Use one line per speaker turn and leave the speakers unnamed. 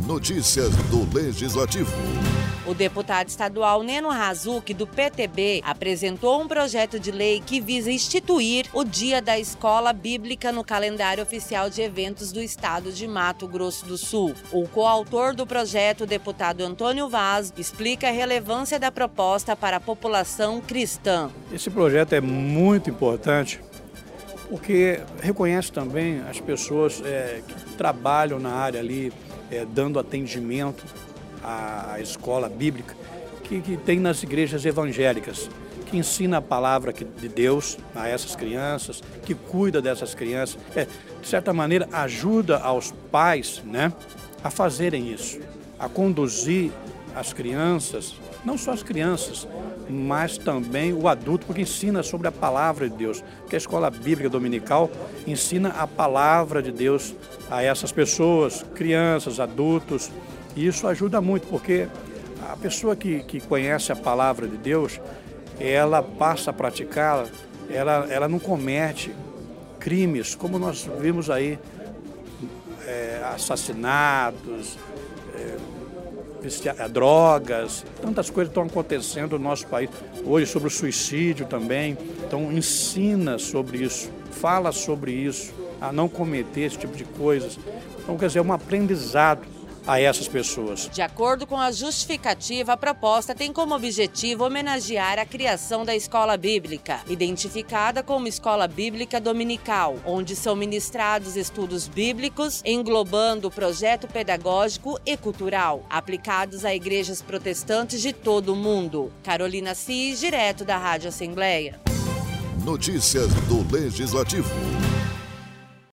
Notícias do Legislativo.
O deputado estadual Neno Razuc, do PTB, apresentou um projeto de lei que visa instituir o Dia da Escola Bíblica no calendário oficial de eventos do estado de Mato Grosso do Sul. O coautor do projeto, o deputado Antônio Vaz, explica a relevância da proposta para a população cristã.
Esse projeto é muito importante porque reconhece também as pessoas que trabalham na área ali, dando atendimento à escola bíblica que tem nas igrejas evangélicas, que ensina a palavra de Deus a essas crianças, que cuida dessas crianças, de certa maneira ajuda aos pais, a fazerem isso, a conduzir as crianças, não só as crianças, mas também o adulto, porque ensina sobre a palavra de Deus, porque a escola bíblica dominical ensina a palavra de Deus a essas pessoas, crianças, adultos, e isso ajuda muito, porque a pessoa que conhece a palavra de Deus, ela passa a praticá-la, ela não comete crimes, como nós vimos aí, assassinatos, drogas, tantas coisas estão acontecendo no nosso país. Hoje sobre o suicídio também, então ensina sobre isso, fala sobre isso, a não cometer esse tipo de coisas. Então, quer dizer, é um aprendizado a essas pessoas.
De acordo com a justificativa, a proposta tem como objetivo homenagear a criação da escola bíblica, identificada como Escola Bíblica Dominical, onde são ministrados estudos bíblicos, englobando o projeto pedagógico e cultural, aplicados a igrejas protestantes de todo o mundo. Carolina Cis, direto da Rádio Assembleia.
Notícias do Legislativo.